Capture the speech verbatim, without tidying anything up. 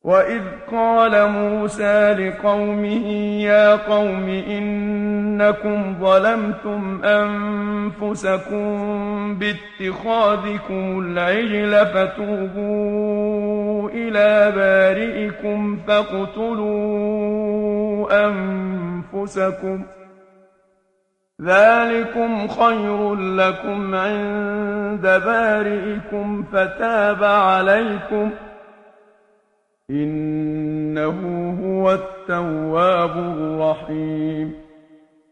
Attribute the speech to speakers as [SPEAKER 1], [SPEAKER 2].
[SPEAKER 1] وَإِذْ قَالَ مُوسَىٰ لِقَوْمِهِ يَا قَوْمِ إِنَّكُمْ ظَلَمْتُمْ أَنفُسَكُم بِاتِّخَاذِكُمُ الْعِجْلَ فَتُوبُوا إِلَىٰ بَارِئِكُمْ فَاقْتُلُوا أَنفُسَكُمْ ذَٰلِكُمْ خَيْرٌ لَّكُمْ عِندَ بَارِئِكُمْ فَتَابَ عَلَيْكُمْ ۚ إِنَّهُ هُوَ التَّوَّابُ الرَّحِيمُ